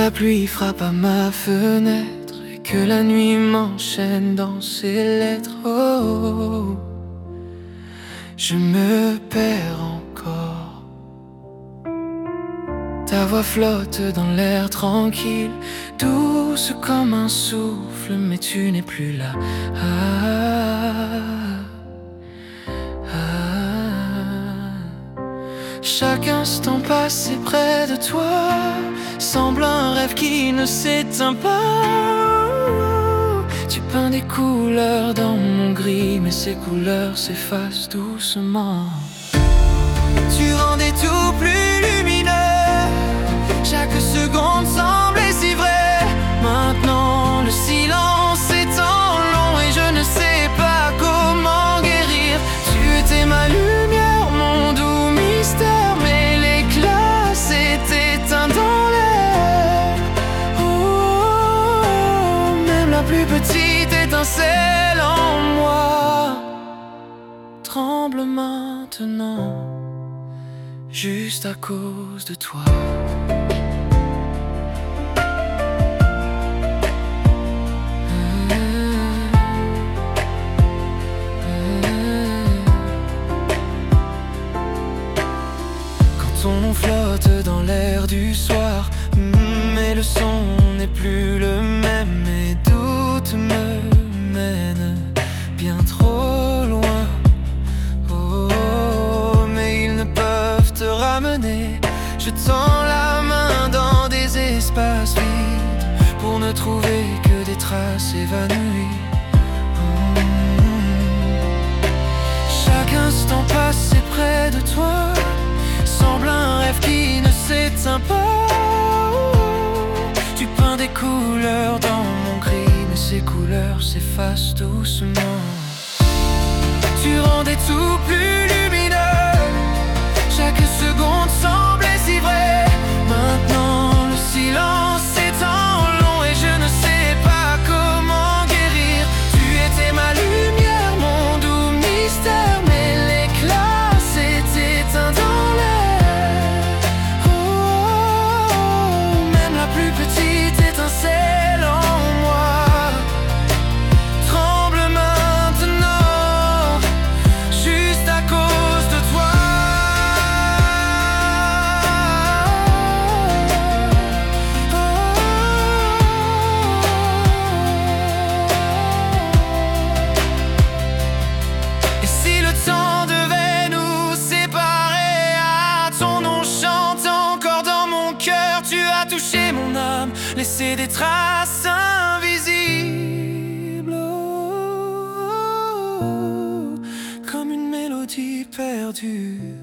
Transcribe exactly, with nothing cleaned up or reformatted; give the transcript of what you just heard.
la pluie frappe à ma fenêtre et que la nuit m'enchaîne dans ses lettres, oh, je me perds encore. Ta voix flotte dans l'air tranquille, douce comme un souffle, mais tu n'es plus là. Ah, ah. Chaque instant passé près de toi semble un rêve qui ne s'éteint pas. Tu peins des couleurs dans mon gris, mais ces couleurs s'effacent doucement. Tu rendais tout plus lumineux, chaque seconde semblait si vraie. Maintenant le silence est en long et je ne sais pas comment guérir. Tu étais ma lumière, mon doux mystère, mais l'éclat s'est éteint dans l'air. Oh, même la plus petite étincelle en moi tremble maintenant, juste à cause de toi. Quand on flotte dans l'air du soir, mais le son n'est plus le même, mes doutes me mènent bien trop loin. Oh, mais ils ne peuvent te ramener. Je tends la main dans des espaces vides pour ne trouver que des traces évanouies. Oh. Chaque instant passé près de toi semble un rêve qui ne s'éteint pas. Tu peins des couleurs dans mon gris, mais ces couleurs s'effacent doucement. Tu rendais tout plus lumineux, chaque seconde semblait si vraie. Maintenant le silence est en long et je ne sais pas comment guérir. Tu étais ma lumière, mon doux mystère, mais l'éclat s'est éteint dans l'air. Oh, même la plus petite étincelle en moi tremble maintenant, juste à cause de toi. Et si le temps devait nous séparer, ah, ton nom chante encore dans mon cœur. Tu as touché mon âme, laissé des traces invisibles, oh, comme une mélodie perdue.